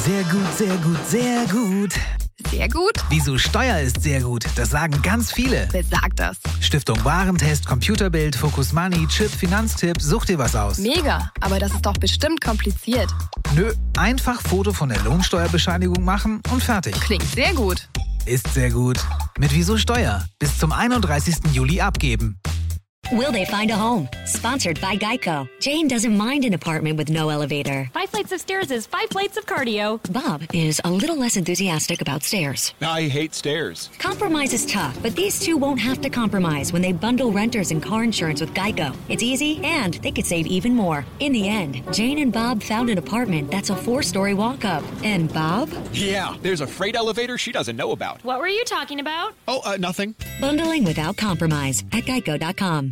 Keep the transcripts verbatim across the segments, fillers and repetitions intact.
Sehr gut, sehr gut, sehr gut. Sehr gut? Wieso Steuer ist sehr gut, das sagen ganz viele. Wer sagt das? Stiftung Warentest, Computerbild, Focus Money, Chip, Finanztipp, such dir was aus. Mega, aber das ist doch bestimmt kompliziert. Nö, einfach Foto von der Lohnsteuerbescheinigung machen und fertig. Klingt sehr gut. Ist sehr gut. Mit Wieso Steuer. Bis zum einunddreißigsten Juli abgeben. Will they find a home? Sponsored by Geico. Jane doesn't mind an apartment with no elevator. Five flights of stairs is five flights of cardio. Bob is a little less enthusiastic about stairs. I hate stairs. Compromise is tough, but these two won't have to compromise when they bundle renters and car insurance with Geico. It's easy, and they could save even more. In the end, Jane and Bob found an apartment that's a four-story walk-up. And Bob? Yeah, there's a freight elevator she doesn't know about. What were you talking about? Oh, uh, nothing. Bundling without compromise at geico dot com.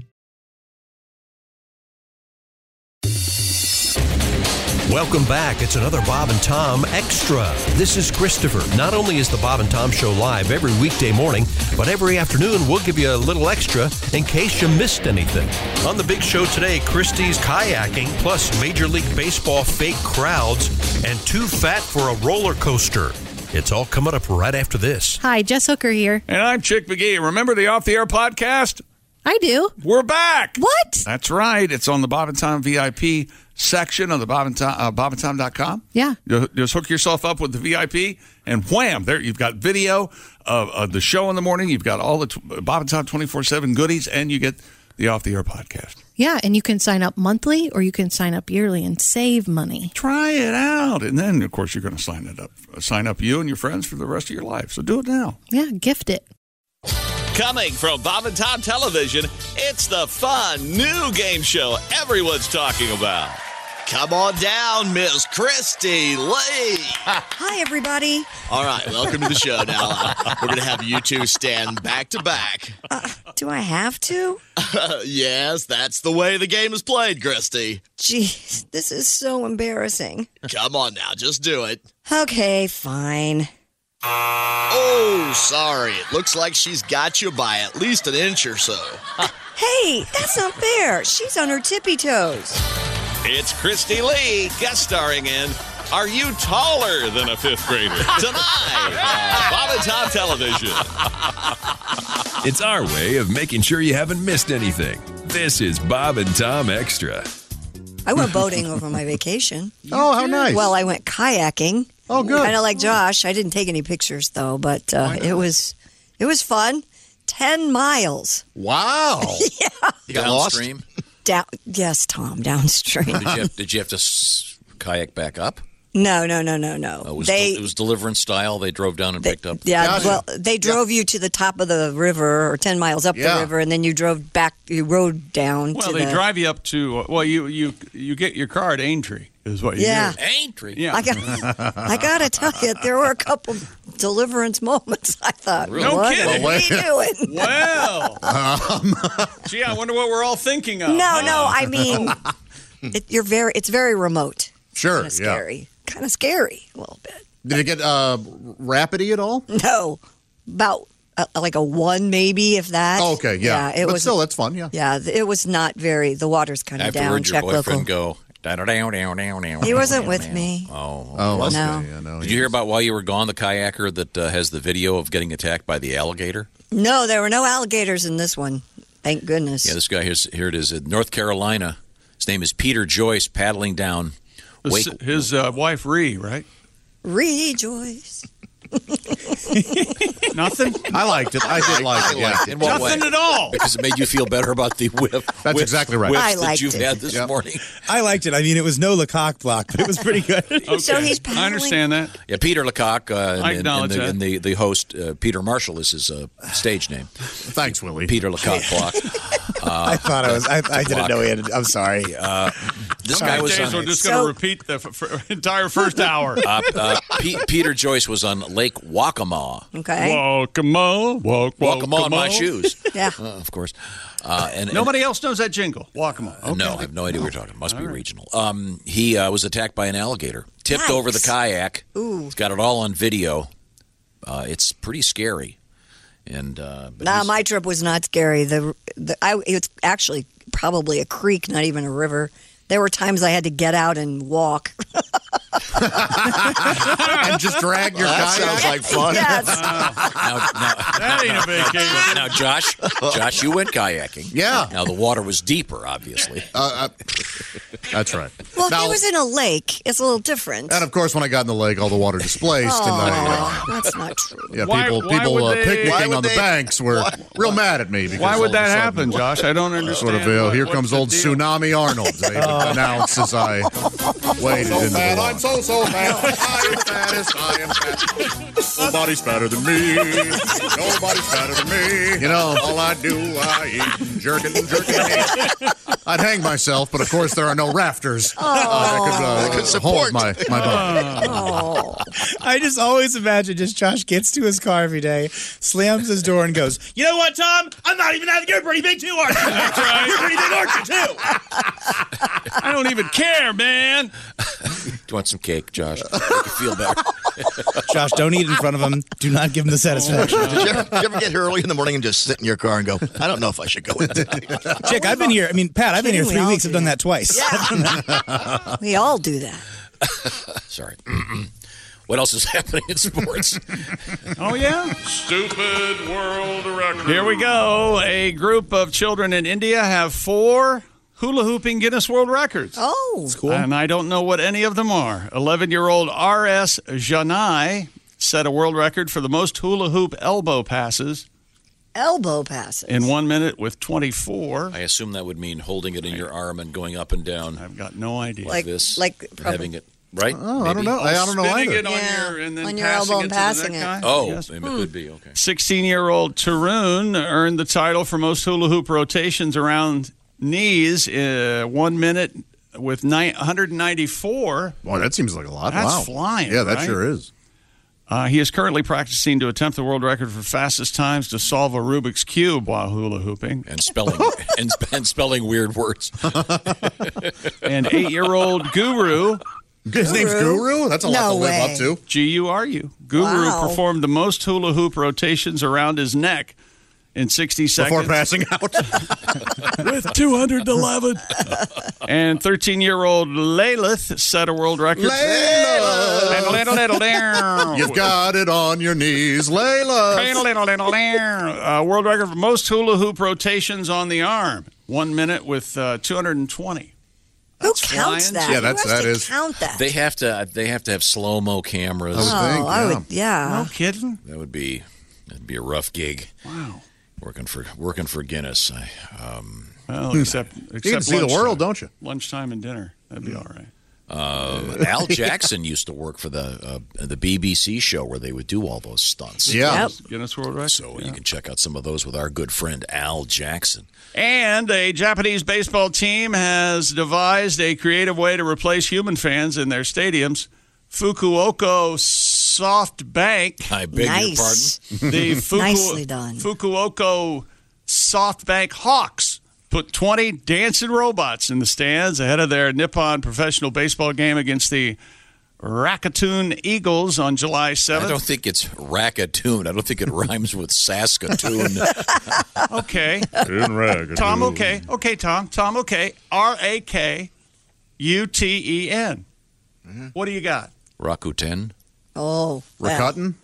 Welcome back. It's another Bob and Tom Extra. This is Christopher. Not only is the Bob and Tom Show live every weekday morning, but every afternoon we'll give you a little extra in case you missed anything. On the big show today, Christie's kayaking, plus Major League Baseball fake crowds, and too fat for a roller coaster. It's all coming up right after this. Hi, Jess Hooker here. And I'm Chick McGee. Remember the Off the Air podcast? I do. We're back. What? That's right. It's on the Bob and Tom V I P section of the Bob and Tom, uh, bob and tom dot com. Yeah. You just hook yourself up with the V I P, and wham, there you've got video of, of the show in the morning. You've got all the t- Bob and Tom twenty-four seven goodies, and you get the Off the Air podcast. Yeah, and you can sign up monthly or you can sign up yearly and save money. Try it out, and then of course you're going to sign it up, sign up you and your friends for the rest of your life. So do it now. Yeah, gift it. Coming from Bob and Tom Television, it's the fun new game show everyone's talking about. Come on down, Miss Christy Lee. Hi, everybody. All right, welcome to the show. Now, uh, we're going to have you two stand back to back. Uh, do I have to? Uh, yes, that's the way the game is played, Christy. Jeez, this is so embarrassing. Come on now, just do it. Okay, fine. Oh, sorry. It looks like she's got you by at least an inch or so. Hey, that's not fair. She's on her tippy toes. It's Christy Lee, guest starring in Are You Taller Than a Fifth Grader? Tonight on Bob and Tom Television. It's our way of making sure you haven't missed anything. This is Bob and Tom Extra. I went boating over my vacation. Oh, how nice. Well, I went kayaking. Oh, good. Kind of like Josh. I didn't take any pictures, though, but uh, it was it was fun. Ten miles. Wow. Yeah. You got downstream? Down, yes, Tom, downstream. Did you have, did you have to s- kayak back up? No, no, no, no, no. Uh, it, was they, del- it was Deliverance style. They drove down and they, picked up. Yeah, Gotcha. well, they drove yeah. you to the top of the river or ten miles up yeah. the river, and then you drove back, you rode down well, to they the... drive you up to, well, you you you get your car at Aintree is what you yeah. do. Aintree? Yeah. I got, I got to tell you, there were a couple Deliverance moments. I thought, Really? No what kidding. are we doing? Well, um, gee, I wonder what we're all thinking of. No, huh? no, I mean, it, you're very, it's very remote. Sure, Kind of scary. yeah. Kind of scary, a little bit. Did it get uh, rapidy at all? No, about uh, like a one maybe, if that. Oh, okay, yeah. yeah it but was, still, that's fun, yeah. Yeah, it was not very, the water's kind of down. Afterward, your Check boyfriend local. go, down, down, down, down, down. He wasn't down, with down. me. Oh, Oh, okay. No. Yeah, no, Did you hear about while you were gone, the kayaker that uh, has the video of getting attacked by the alligator? No, there were no alligators in this one. Thank goodness. Yeah, this guy, here's, here it is, in North Carolina. His name is Peter Joyce, paddling down. His, Wake- his uh, wife, Ree, right? Rejoice. Nothing? I liked it. I did like it, yeah. In what Nothing way? at all. Because it made you feel better about the whip. That's whips, exactly right. Whips I that liked you've it. had this Yep. morning. I liked it. I mean, it was no Lecoq block, but it was pretty good. Okay. So he's paddling. I understand that. Yeah, Peter Lecoq, uh, and, I and, acknowledge and, the, that. and the, the host, uh, Peter Marshall, is his uh, stage name. Thanks, Willie. Peter Lecoq block. Uh, I thought I was. I, I didn't know he had. I'm sorry. Uh, this Some guy was days on. we're just going to So- repeat the f- f- entire first hour. Uh, uh, P- Peter Joyce was on Lake Waccamaw. Okay. Welcome on, walk, walk, Walk 'em on my shoes. Yeah. Uh, of course. Uh, and, and Nobody else knows that jingle. Walk 'em on. Okay. No, I have no idea what you're talking about. Must be regional. Um, he uh, was attacked by an alligator, tipped Yikes. over the kayak. Ooh. He's got it all on video. Uh, it's pretty scary. And uh, but Nah, he's- my trip was not scary. The, the I, it's actually probably a creek, not even a river. There were times I had to get out and walk. And just drag your That kayak? sounds like fun. Yes. Now, now, That ain't a vacation. now, Josh, Josh, you went kayaking. Yeah. Now the water was deeper, obviously. Uh, uh, that's right. Well, Now- if it was in a lake, it's a little different. And of course, when I got in the lake, all the water displaced, and I, Oh, that's not true. uh, yeah, Why- people why people would uh, they- picnicking why would on the they- banks were real mad at me. Because Why all would of a that sudden- happen, Josh? I don't understand. Sort of, uh, what- here what's comes the old deal? Tsunami Arnold. They announced as I waded so into the fat, water. I'm so, so fat. I am fattest, I am fat. Nobody's fatter than me. Nobody's fatter than me. You know, all I do, I eat jerkin, jerkin, and eat. I'd hang myself, but of course there are no rafters Oh. uh, that could, uh, That could support. hold my, my body. Oh. I just always imagine just Josh gets to his car every day, slams his door, and goes, "You know what, Tom? I'm not even that. You're pretty big too, aren't you? That's right. You're pretty big, aren't you too?" I don't even care, man. Do you want some cake, Josh? Make you feel better. Josh, don't eat in front of him. Do not give him the satisfaction. Did you, ever, did you ever get here early in the morning and just sit in your car and go, I don't know if I should go in tonight? Chick, I've been here. I mean, Pat, I've been here Kidding, we three all weeks. do I've done that. that twice. Yeah. We all do that. Sorry. What else is happening in sports? Oh, yeah? Stupid world record. Here we go. A group of children in India have four hula hooping Guinness World Records. Oh. It's cool. And I don't know what any of them are. eleven-year-old R S Janai set a world record for the most hula hoop elbow passes Elbow passes. in one minute with twenty-four. I assume that would mean holding it in your arm and going up and down. I've got no idea. Like, this, like and probably- having it right. Oh, I don't know. I, I don't know Spinning either. it on Yeah, your, and then on your passing elbow it and to passing the it. next guy. Oh, Yes. it could be okay. sixteen-year-old Tarun earned the title for most hula hoop rotations around knees, uh, one minute with nine, one hundred ninety-four. Boy, that seems like a lot. That's wow. flying, Yeah, that right? sure is. Uh, he is currently practicing to attempt the world record for fastest times to solve a Rubik's Cube while hula hooping. And spelling and, and spelling weird words. And eight-year-old Guru, His name's Guru? That's a lot No to live way. up to. G U R U, Guru Wow. performed the most hula hoop rotations around his neck in sixty seconds. Before passing out. With two hundred eleven. And thirteen-year-old Lalith set a world record. Layla! You've got it on your knees, Layla. Uh, world record for most hula hoop rotations on the arm. One minute with uh, two hundred twenty. Who That's counts flying. that? Yeah, that's- Who has that to is- count that? They have to. They have to have slow mo cameras. I would oh, think, I yeah. would. Yeah. No kidding? That would be. That'd be a rough gig. Wow. Working for working for Guinness. I, um, Well, except, except You can see the lunchtime. world, don't you? Lunchtime and dinner. That'd be all right. uh, Al Jackson used to work for the uh, the B B C show where they would do all those stunts. Yeah. Yep. Guinness World Record. So you can check out some of those with our good friend Al Jackson. And a Japanese baseball team has devised a creative way to replace human fans in their stadiums. Fukuoka SoftBank. I beg Nice. your pardon. The Fuku- Nicely done. Fukuoka SoftBank Hawks put twenty dancing robots in the stands ahead of their Nippon professional baseball game against the Rakuten Eagles on July I seventh. don't think it's Rackatoon. I don't think it rhymes with Saskatoon. Okay. In rag. Tom, okay. Okay, Tom. Tom, okay. R A K U T E N. What do you got? Rakuten. Oh. well. Rakuten?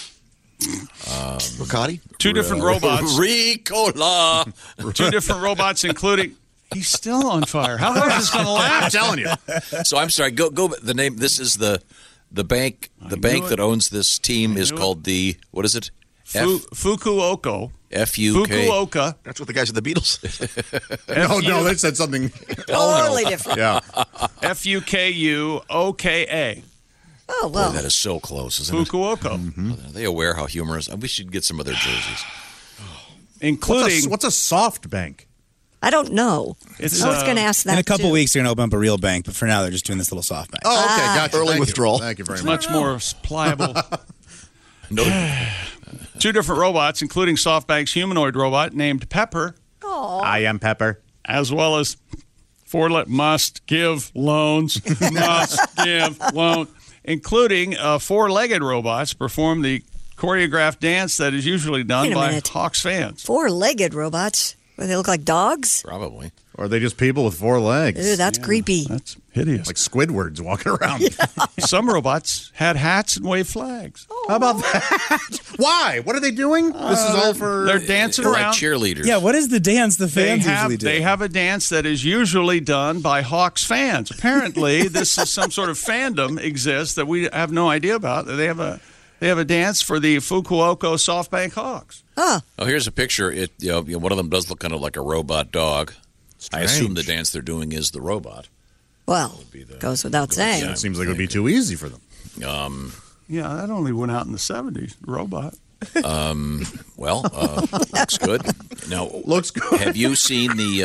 Ricotti? Two different robots. Ricola. Two different robots, including. He's still on fire. How long is this going to last? I'm telling you. So I'm sorry. Go go. The name. This is the the bank. The I bank knew it. that owns this team is knew it. called the what is it? Fu- Fukuoka. F U K. Fukuoka. That's what the guys at the Beatles. No, no, they said something. Totally different. Yeah. F U K U O K A. Oh, Boy, well. that is so close, isn't Fukuoka. it? Are they aware how humorous? We should get some of their jerseys. Including. What's a, what's a soft bank? I don't know. It's, I was uh, going to ask that In a couple too. weeks, they're going to open up a real bank, but for now, they're just doing this little soft bank. Oh, okay. Ah. Gotcha. Early Thank you. withdrawal. Thank you very It's much. much more pliable. No, Two different robots, including SoftBank's humanoid robot named Pepper, Aw. I am Pepper. as well as four let must give loans, must give loan, including uh, four-legged robots perform the choreographed dance that is usually done Wait a by minute. Hawks fans. Four-legged robots. Where they look like dogs? probably. Or are they just people with four legs? Ew, that's creepy. That's hideous. Like Squidwards walking around. Some robots had hats and waved flags. How about that? Why? What are they doing? Uh, this is all for... They're dancing They're around. like cheerleaders. Yeah, what is the dance the They fans have, usually do? they have a dance that is usually done by Hawks fans. Apparently, this is some sort of fandom exists that we have no idea about. They have a they have a dance for the Fukuoka SoftBank Hawks. Huh. Oh, here's a picture. It you know, one of them does look kind of like a robot dog. I assume the dance they're doing is the robot. Well, goes without saying. It seems like it would be too easy for them. Um, yeah, that only went out in the seventies. Robot. Um, well, uh, looks good. Now, looks good. Have you seen the?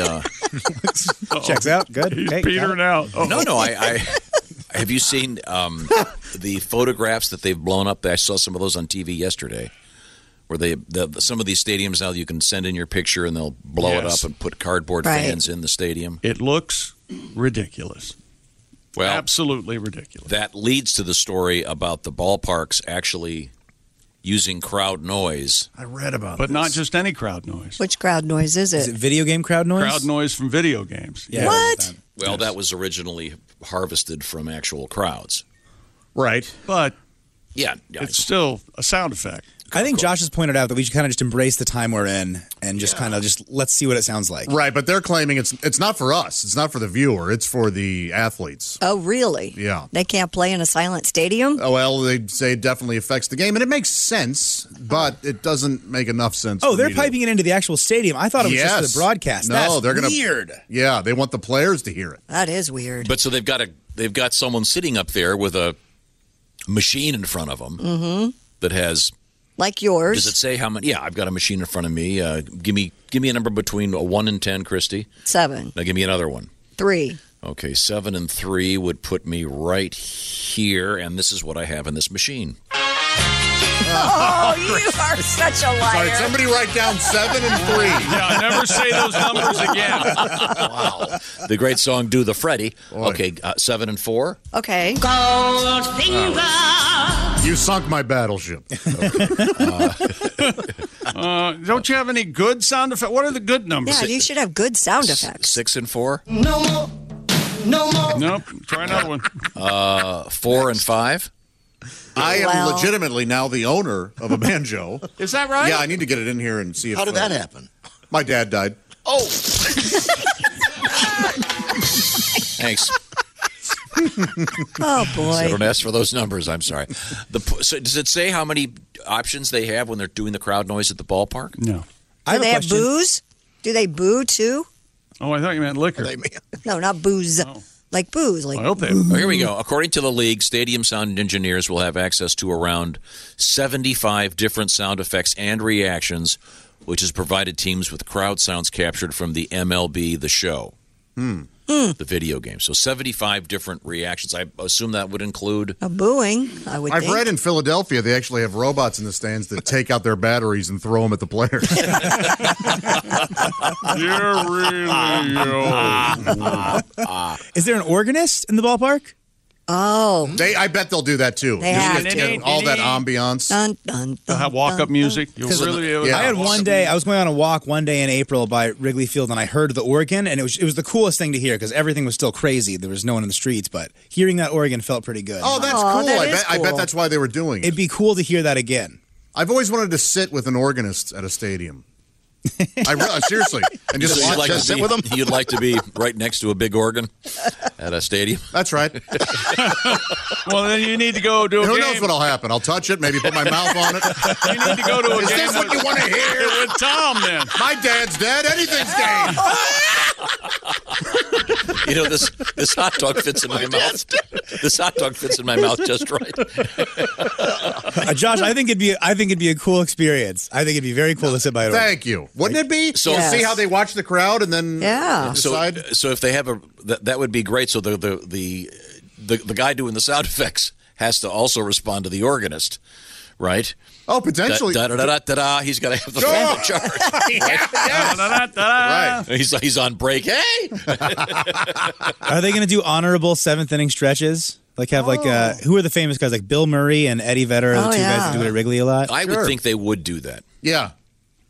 Uh, Checks out. Good. He's Hey, petering out. Oh. No, no. I, I have you seen um, the photographs that they've blown up? I saw some of those on T V yesterday. Where they the, some of these stadiums now you can send in your picture and they'll blow Yes. it up and put cardboard Right. fans in the stadium. It looks ridiculous. Well, Absolutely ridiculous. that leads to the story about the ballparks actually using crowd noise. I read about But this. not just any crowd noise. Which crowd noise is Is it? it video game crowd noise? Crowd noise from video games. Yeah. What? Well, Yes. that was originally harvested from actual crowds. Right. But Yeah, yeah it's still a sound effect. I think Josh has pointed out that we should kind of just embrace the time we're in and just kind of just let's see what it sounds like. Right, but they're claiming it's it's not for us. It's not for the viewer. It's for the athletes. Oh, really? Yeah. They can't play in a silent stadium? Oh, well, they say it definitely affects the game, and it makes sense, but it doesn't make enough sense. Oh, for they're me to- piping it into the actual stadium. I thought it was just for Yes. the broadcast. No, That's they're gonna weird. Yeah, they want the players to hear it. That is weird. But so they've got a they've got someone sitting up there with a machine in front of them Mm-hmm. that has. Like yours. Does it say how many? Yeah, I've got a machine in front of me. Uh, give me give me a number between a one and ten, Christy. Seven. Now give me another one. Three. Okay, seven and three would put me right here, and this is what I have in this machine. Oh, you are such a All liar. right, somebody write down seven and three. Yeah, never say those numbers again. Wow. The great song "Do the Freddy." Okay, uh, seven and four. Okay. You sunk my battleship. Uh, don't you have any good sound effects? What are the good numbers? Yeah, you should have good sound effects. Six and four. No more. No more. Nope. Try another one. Uh, four and five. I am Well- legitimately now the owner of a banjo. Is that right? Yeah, I need to get it in here and see if. How did uh, that happen? My dad died. Oh, Thanks. Oh, So boy. don't ask for those numbers. I'm sorry. The so does it say how many options they have when they're doing the crowd noise at the ballpark? No. I Do have they a have question. booze? Do they boo too? Oh, I thought you meant liquor. they mean. No, not booze. Oh. Like booze. Like I hope they. Oh, here we go. According to the league, stadium sound engineers will have access to around seventy-five different sound effects and reactions, which has provided teams with crowd sounds captured from the M L B The Show, Hmm. the video game. So seventy-five different reactions. I assume that would include. a booing, I would I've think. read in Philadelphia they actually have robots in the stands that take out their batteries and throw them at the players. You're really. Is there an organist in the ballpark? Oh. They, I bet they'll do that too. They Just have get- to. get all that ambiance. Dun, dun, They'll have walk-up music. You'll really be able to. Yeah. I had one day. I was going on a walk one day in April by Wrigley Field, and I heard the organ, and it was it was the coolest thing to hear because everything was still crazy. There was no one in the streets, but hearing that organ felt pretty good. Oh, that's Aw, cool. that I is bet. I bet cool. that's why they were doing it. It'd be cool to hear that again. I've always wanted to sit with an organist at a stadium. I re- seriously, and just, So watch you'd like them. to be, You'd like to be right next to a big organ at a stadium. That's right. Well, then you need to go to a Who game. knows what'll happen? I'll touch it, maybe put my mouth on it. You need to go to a Is game. this what with- you want to hear? with Tom, then. My dad's dead. Anything's game. You know, this this hot dog fits in my mouth. This hot dog fits in my mouth just right. Uh, Josh, I think it'd be I think it'd be a cool experience. I think it'd be very cool to sit by an organ. Thank you. Wouldn't it be? So- To Yes. see how they watch the crowd and then Yeah. So, decide. so if they have a that, that would be great. So the the, the the the guy doing the sound effects has to also respond to the organist, right? Oh, potentially. Da da da da da. da. He's got to have the phone in charge. Yeah, yes. Da-da-da-da-da. Right. He's he's on break. Hey, Are they going to do honorable seventh inning stretches? Like have like uh, who are the famous guys like Bill Murray and Eddie Vedder are the Oh, two guys yeah. that do it at Wrigley a lot? I Sure. would think they would do that. Yeah.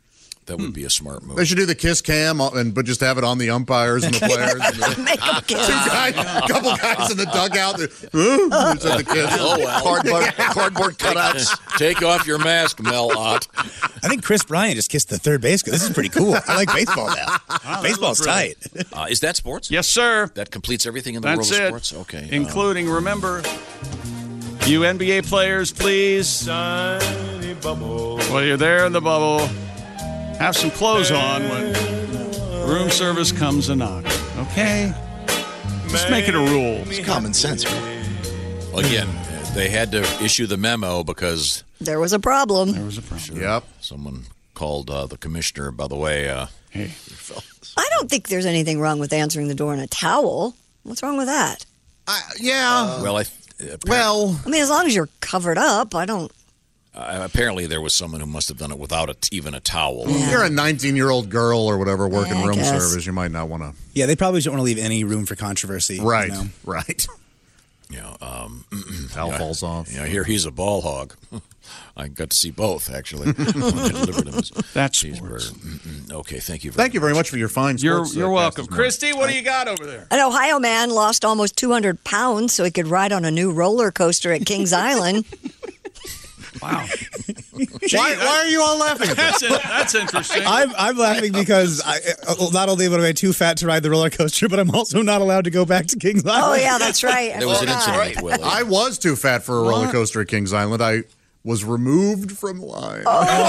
That would be a smart move. They should do the kiss cam, and but just have it on the umpires and the players. And the, Make them kiss. two guys, couple guys in the dugout. Uh, the kiss. Oh, well. Cardboard, cardboard cutouts. Take off your mask, Mel Ott. I think Chris Bryant just kissed the third base. This is pretty cool. I like baseball now. Wow, Baseball's tight. Uh, is that sports? Yes, sir. That completes everything in the That's world it. of sports? Okay. Including, remember, you N B A players, please, while you're there in the bubble, have some clothes on when room service comes a knock. Okay? Just make it a rule. It's common sense, right? Well, again, they had to issue the memo because There was a problem. There was a problem. Yep. Someone called uh, the commissioner, by the way. Uh, hey. I don't think there's anything wrong with answering the door in a towel. What's wrong with that? Uh, yeah. well, I, uh, well, I mean, as long as you're covered up, I don't. uh, apparently there was someone who must have done it without a, even a towel. Yeah. You're a nineteen-year-old girl or whatever working Yeah, I room guess. service. You might not want to. Yeah, they probably don't want to leave any room for controversy. Right. You know? Right. You know, um, Towel yeah, falls off. Yeah, here he's a ball hog. I got to see both, actually. When I delivered him his That's cheeseburger. Mm-mm. Okay, thank you very Thank you very much for your fine You're, sports. you're uh, welcome. cast this morning. Christy, what do you got over there? An Ohio man lost almost two hundred pounds so he could ride on a new roller coaster at Kings Island. Wow. Why, why are you all laughing at That's, this? it. That's interesting. I'm, I'm laughing because I, uh, not only am I too fat to ride the roller coaster, but I'm also not allowed to go back to Kings Island. Oh, yeah, that's right. I There was an forgot. incident with Willie. I was too fat for a roller coaster at Kings Island. I was removed from line.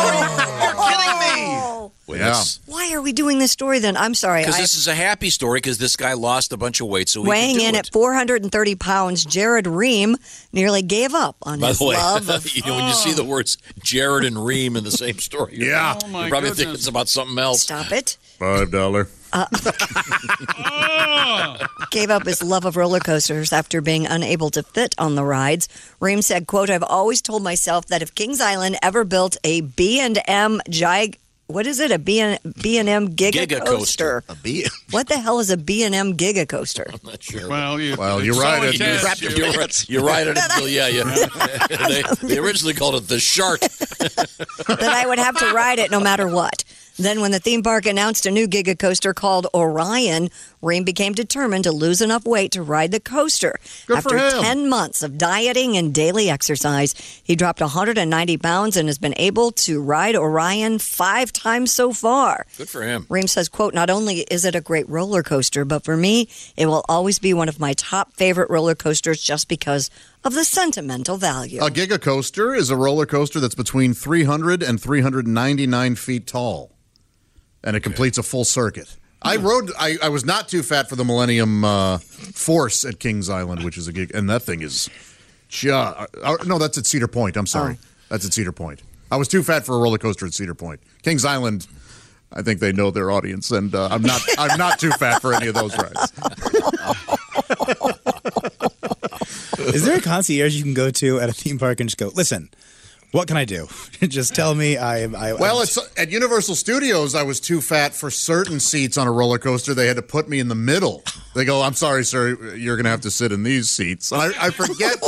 Oh. Well, Yeah. that's- Why are we doing this story then? I'm sorry. Because I- this is a happy story because this guy lost a bunch of weight so he Weighing could do in it. at four hundred thirty pounds, Jared Ream nearly gave up on By his the way, love of. you know, when you see the words Jared and Ream in the same story, you're, Yeah. Oh, my you probably think goodness. it's about something else. Stop it. Five dollar. Gave up his love of roller coasters after being unable to fit on the rides. Ream said, quote, I've always told myself that if Kings Island ever built a B and M Gig... What is it? A B and M Giga, Giga Coaster. coaster. A B. What the hell is a B and M Giga Coaster? I'm not sure. Well, you, Well, it's you're right, so it- intense, Wrap your you- You're right, you're right at it until, yeah, yeah. they, they originally called it the shark. That I would have to ride it no matter what. Then when the theme park announced a new Giga Coaster called Orion, Ream became determined to lose enough weight to ride the coaster. Good After for him. ten months of dieting and daily exercise, he dropped one hundred ninety pounds and has been able to ride Orion five times so far. Good for him. Ream says, quote, not only is it a great roller coaster, but for me, it will always be one of my top favorite roller coasters just because of the sentimental value. A Giga Coaster is a roller coaster that's between three hundred and three hundred ninety-nine feet tall, and it completes a full circuit. I rode. I, I was not too fat for the Millennium uh, Force at Kings Island, which is a gig, and that thing is. Ju- uh, uh, no, that's at Cedar Point. I'm sorry, that's at Cedar Point. I was too fat for a roller coaster at Cedar Point. Kings Island, I think they know their audience, and uh, I'm not. I'm not too fat for any of those rides. Is there a concierge you can go to at a theme park and just go, listen, what can I do? Just tell me I am. I, Well, I'm- it's at Universal Studios. I was too fat for certain seats on a roller coaster. They had to put me in the middle. They go, "I'm sorry, sir, you're going to have to sit in these seats." And I, I forget.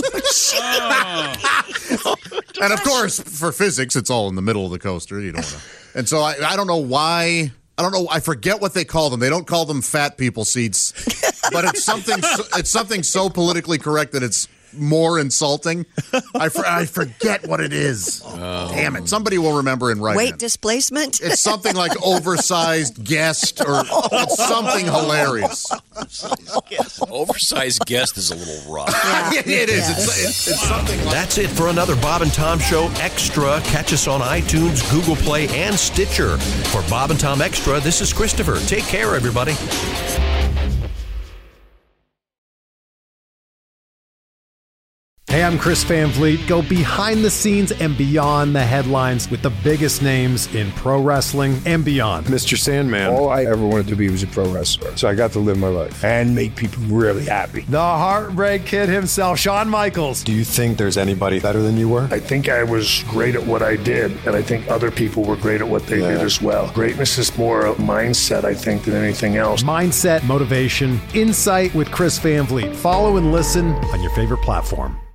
And of course, for physics, it's all in the middle of the coaster. You don't want to. And so I, I don't know why. I don't know. I forget what they call them. They don't call them fat people seats, but it's something. so- It's something so politically correct that it's more insulting. I, for, I forget what it is. Damn it! Somebody will remember and write Weight in. displacement? It's something like oversized guest or it's something hilarious. Oversized guest is a little rough. it is. It's, it's, it's something like That's it for another Bob and Tom Show Extra. Catch us on iTunes, Google Play, and Stitcher. For Bob and Tom Extra, this is Christopher. Take care, everybody. Hey, I'm Chris Van Vliet. Go behind the scenes and beyond the headlines with the biggest names in pro wrestling and beyond. Mister Sandman. All I ever wanted to be was a pro wrestler. So I got to live my life and make people really happy. The Heartbreak Kid himself, Shawn Michaels. Do you think there's anybody better than you were? I think I was great at what I did, and I think other people were great at what they did as well. Greatness is more a mindset, I think, than anything else. Mindset, motivation, insight with Chris Van Vliet. Follow and listen on your favorite platform.